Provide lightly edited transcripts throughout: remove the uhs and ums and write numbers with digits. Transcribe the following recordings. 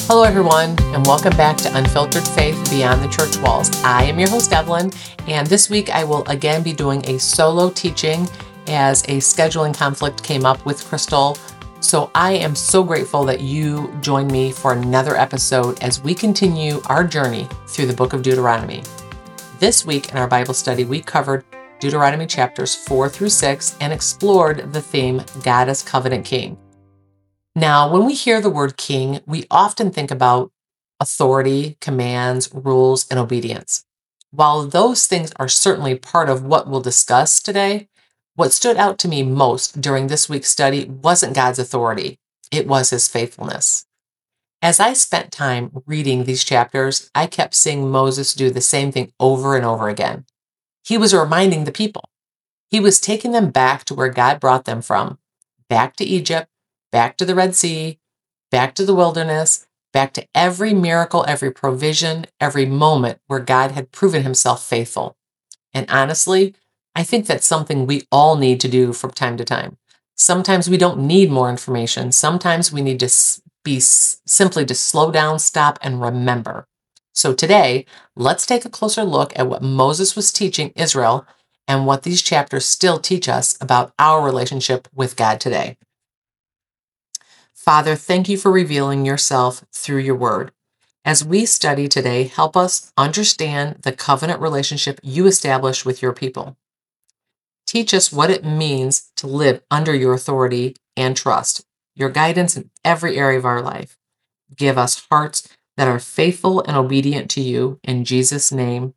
Hello, everyone, and welcome back to Unfiltered Faith Beyond the Church Walls. I am your host, Evelyn, and this week I will again be doing a solo teaching as a scheduling conflict came up with Crystal. So I am so grateful that you joined me for another episode as we continue our journey through the book of Deuteronomy. This week in our Bible study, we covered Deuteronomy chapters 4 through 6 and explored the theme, God as Covenant King. Now, when we hear the word king, we often think about authority, commands, rules, and obedience. While those things are certainly part of what we'll discuss today, what stood out to me most during this week's study wasn't God's authority, it was his faithfulness. As I spent time reading these chapters, I kept seeing Moses do the same thing over and over again. He was reminding the people. He was taking them back to where God brought them from, back to Egypt, back to the Red Sea, back to the wilderness, back to every miracle, every provision, every moment where God had proven himself faithful. And honestly, I think that's something we all need to do from time to time. Sometimes we don't need more information. Sometimes we need to simply to slow down, stop, and remember. So today, let's take a closer look at what Moses was teaching Israel and what these chapters still teach us about our relationship with God today. Father, thank you for revealing yourself through your word. As we study today, help us understand the covenant relationship you established with your people. Teach us what it means to live under your authority and trust, your guidance in every area of our life. Give us hearts that are faithful and obedient to you. In Jesus' name,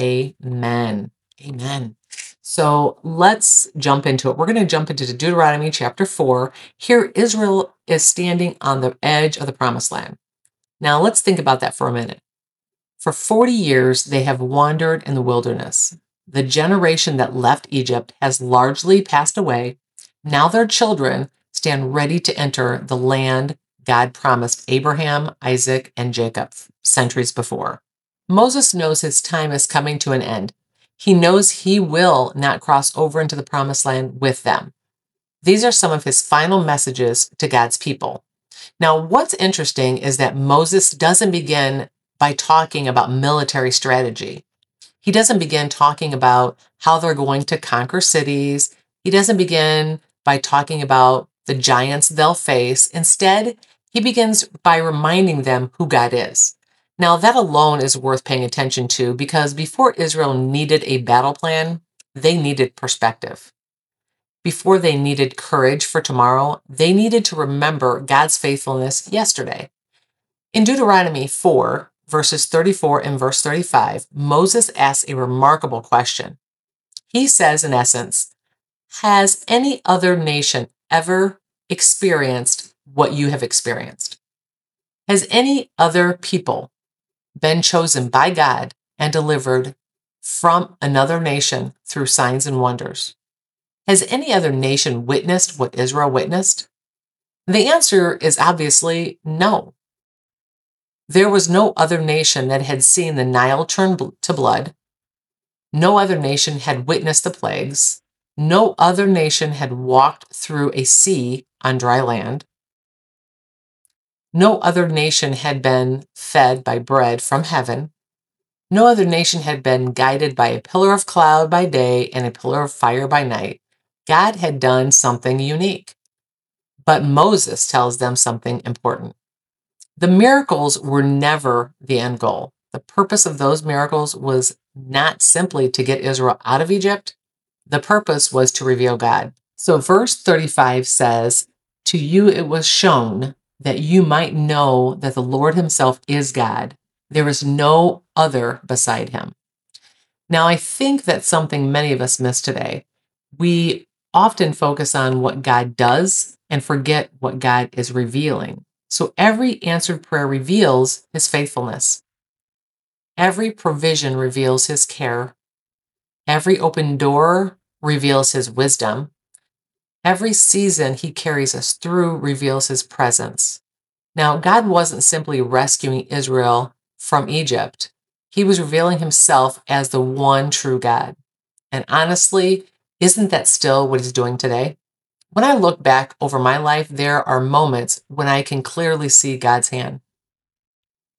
amen. Amen. So let's jump into it. We're going to jump into Deuteronomy chapter 4. Here, Israel is standing on the edge of the promised land. Now, let's think about that for a minute. For 40 years, they have wandered in the wilderness. The generation that left Egypt has largely passed away. Now their children stand ready to enter the land God promised Abraham, Isaac, and Jacob centuries before. Moses knows his time is coming to an end. He knows he will not cross over into the promised land with them. These are some of his final messages to God's people. Now, what's interesting is that Moses doesn't begin by talking about military strategy. He doesn't begin talking about how they're going to conquer cities. He doesn't begin by talking about the giants they'll face. Instead, he begins by reminding them who God is. Now, that alone is worth paying attention to because before Israel needed a battle plan, they needed perspective. Before they needed courage for tomorrow, they needed to remember God's faithfulness yesterday. In Deuteronomy 4, verses 34 and verse 35, Moses asks a remarkable question. He says, in essence, has any other nation ever experienced what you have experienced? Has any other people been chosen by God and delivered from another nation through signs and wonders? Has any other nation witnessed what Israel witnessed? The answer is obviously no. There was no other nation that had seen the Nile turn to blood. No other nation had witnessed the plagues. No other nation had walked through a sea on dry land. No other nation had been fed by bread from heaven. No other nation had been guided by a pillar of cloud by day and a pillar of fire by night. God had done something unique. But Moses tells them something important. The miracles were never the end goal. The purpose of those miracles was not simply to get Israel out of Egypt. The purpose was to reveal God. So verse 35 says, "To you it was shown that you might know that the Lord himself is God. There is no other beside him." Now, I think that's something many of us miss today. We often focus on what God does and forget what God is revealing. So every answered prayer reveals his faithfulness. Every provision reveals his care. Every open door reveals his wisdom. Every season he carries us through reveals his presence. Now, God wasn't simply rescuing Israel from Egypt. He was revealing himself as the one true God. And honestly, isn't that still what he's doing today? When I look back over my life, there are moments when I can clearly see God's hand.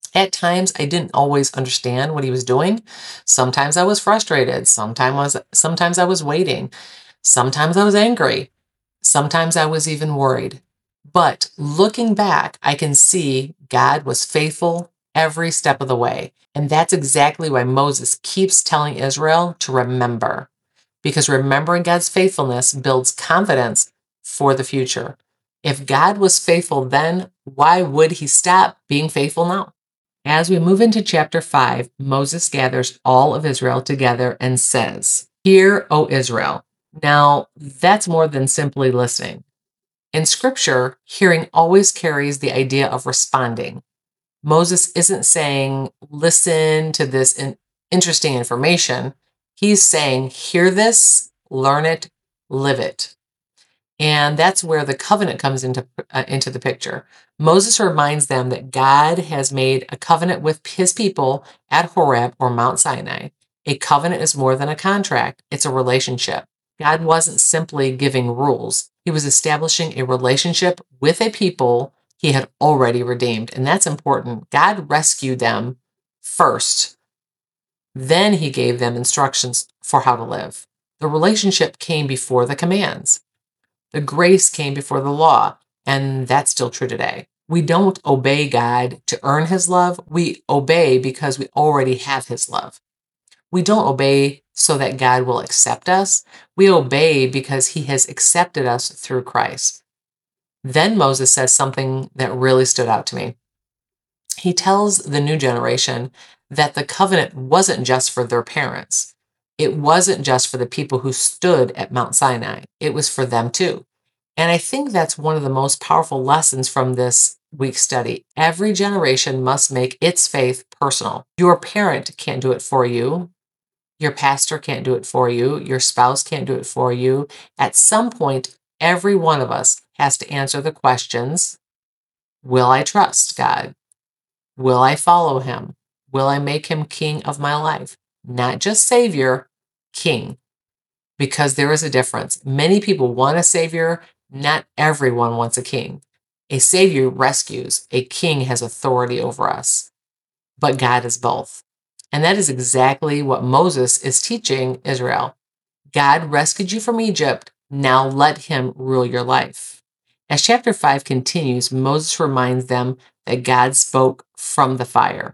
At times, I didn't always understand what he was doing. Sometimes I was frustrated. Sometimes I was waiting. Sometimes I was angry. Sometimes I was even worried. But looking back, I can see God was faithful every step of the way. And that's exactly why Moses keeps telling Israel to remember, because remembering God's faithfulness builds confidence for the future. If God was faithful then, why would he stop being faithful now? As we move into chapter 5, Moses gathers all of Israel together and says, "Hear, O Israel." Now, that's more than simply listening. In scripture, hearing always carries the idea of responding. Moses isn't saying, listen to this interesting information. He's saying, hear this, learn it, live it. And that's where the covenant comes into the picture. Moses reminds them that God has made a covenant with his people at Horeb or Mount Sinai. A covenant is more than a contract, it's a relationship. God wasn't simply giving rules, he was establishing a relationship with a people he had already redeemed. And that's important. God rescued them first, then he gave them instructions for how to live. The relationship came before the commands. The grace came before the law, and that's still true today. We don't obey God to earn his love. We obey because we already have his love. We don't obey so that God will accept us. We obey because he has accepted us through Christ. Then Moses says something that really stood out to me. He tells the new generation that the covenant wasn't just for their parents. It wasn't just for the people who stood at Mount Sinai. It was for them too. And I think that's one of the most powerful lessons from this week's study. Every generation must make its faith personal. Your parent can't do it for you. Your pastor can't do it for you. Your spouse can't do it for you. At some point, every one of us has to answer the questions: will I trust God? Will I follow him? Will I make him king of my life? Not just savior, king. Because there is a difference. Many people want a savior. Not everyone wants a king. A savior rescues. A king has authority over us. But God is both. And that is exactly what Moses is teaching Israel. God rescued you from Egypt. Now let him rule your life. As chapter 5 continues, Moses reminds them that God spoke from the fire.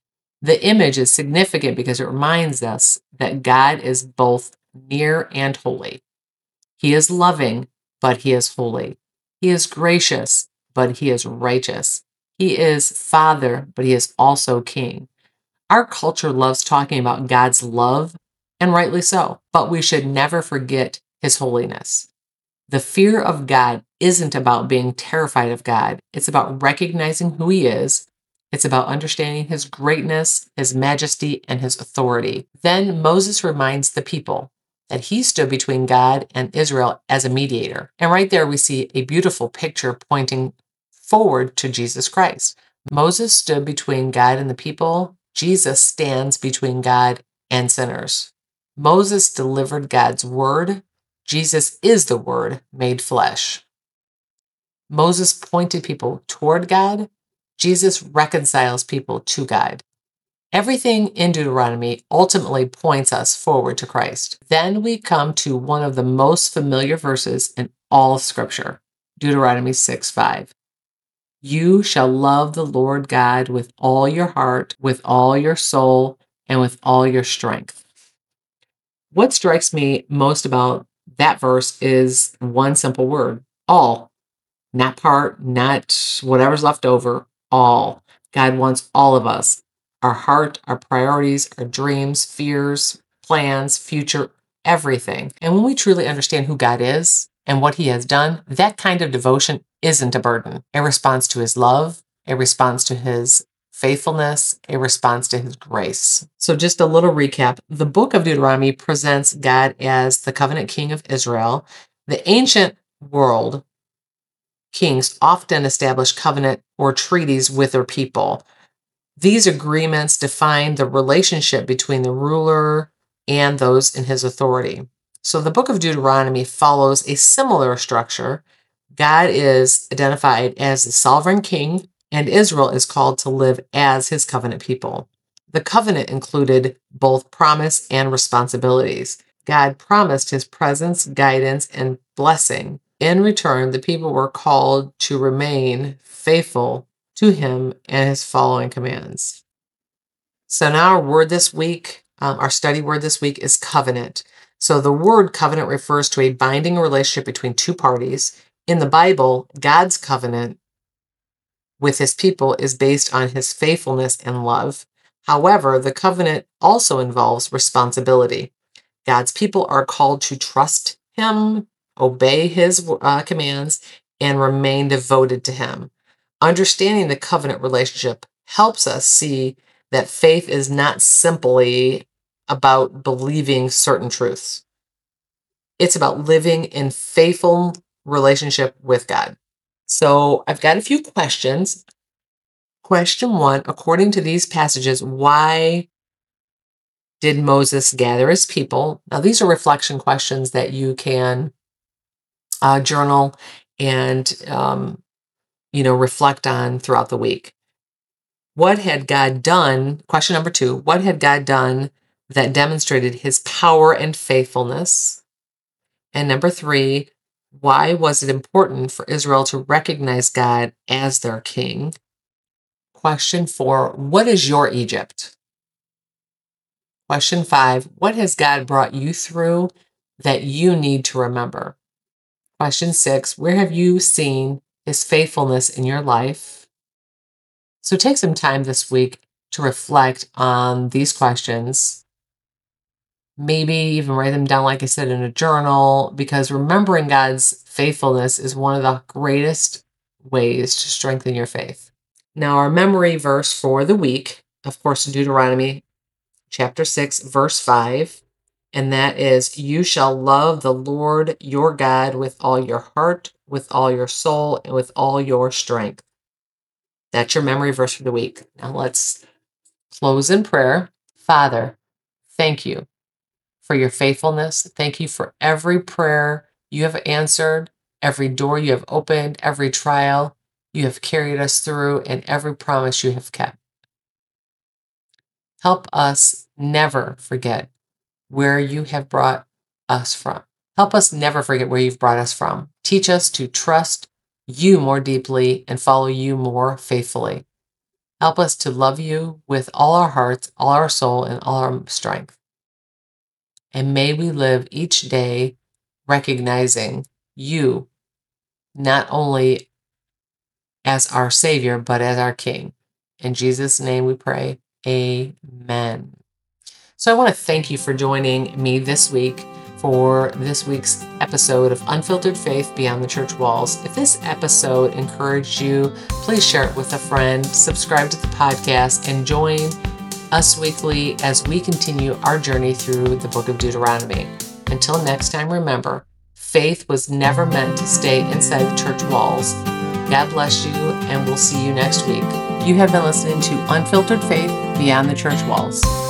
The image is significant because it reminds us that God is both near and holy. He is loving, but he is holy. He is gracious, but he is righteous. He is Father, but he is also King. Our culture loves talking about God's love, and rightly so, but we should never forget his holiness. The fear of God isn't about being terrified of God. It's about recognizing who he is. It's about understanding his greatness, his majesty, and his authority. Then Moses reminds the people that he stood between God and Israel as a mediator. And right there we see a beautiful picture pointing forward to Jesus Christ. Moses stood between God and the people. Jesus stands between God and sinners. Moses delivered God's word. Jesus is the Word made flesh. Moses pointed people toward God. Jesus reconciles people to God. Everything in Deuteronomy ultimately points us forward to Christ. Then we come to one of the most familiar verses in all of Scripture, Deuteronomy 6:5. You shall love the Lord God with all your heart, with all your soul, and with all your strength. What strikes me most about that verse is one simple word: all. Not part, not whatever's left over, all. God wants all of us: our heart, our priorities, our dreams, fears, plans, future, everything. And when we truly understand who God is and what he has done, that kind of devotion isn't a burden. A response to his love, a response to his faithfulness, a response to his grace. So just a little recap. The book of Deuteronomy presents God as the covenant king of Israel. The ancient world kings often establish covenant or treaties with their people. These agreements define the relationship between the ruler and those in his authority. So the book of Deuteronomy follows a similar structure. God is identified as the sovereign king and Israel is called to live as his covenant people. The covenant included both promise and responsibilities. God promised his presence, guidance, and blessing. In return, the people were called to remain faithful to him and his following commands. So now our word this week, our study word this week is covenant. So the word covenant refers to a binding relationship between two parties. In the Bible, God's covenant with his people is based on his faithfulness and love. However, the covenant also involves responsibility. God's people are called to trust him, obey his commands, and remain devoted to him. Understanding the covenant relationship helps us see that faith is not simply about believing certain truths. It's about living in faithful relationship with God. So I've got a few questions. Question 1, according to these passages, why did Moses gather his people? Now, these are reflection questions that you can journal and reflect on throughout the week. What had God done? Question number 2, what had God done that demonstrated his power and faithfulness? And number 3, why was it important for Israel to recognize God as their king? Question 4, what is your Egypt? Question 5, what has God brought you through that you need to remember? Question 6, where have you seen his faithfulness in your life? So take some time this week to reflect on these questions. Maybe even write them down, like I said, in a journal, because remembering God's faithfulness is one of the greatest ways to strengthen your faith. Now, our memory verse for the week, of course, Deuteronomy chapter 6, verse 5, and that is, you shall love the Lord your God with all your heart, with all your soul, and with all your strength. That's your memory verse for the week. Now let's close in prayer. Father, thank you for your faithfulness. Thank you for every prayer you have answered, every door you have opened, every trial you have carried us through, and every promise you have kept. Help us never forget where you have brought us from. Help us never forget where you've brought us from. Teach us to trust you more deeply and follow you more faithfully. Help us to love you with all our hearts, all our soul, and all our strength. And may we live each day recognizing you not only as our Savior, but as our King. In Jesus' name we pray. Amen. So I want to thank you for joining me this week for this week's episode of Unfiltered Faith Beyond the Church Walls. If this episode encouraged you, please share it with a friend, subscribe to the podcast, and join us weekly as we continue our journey through the book of Deuteronomy. Until next time, remember, faith was never meant to stay inside the church walls. God bless you, and we'll see you next week. You have been listening to Unfiltered Faith Beyond the Church Walls.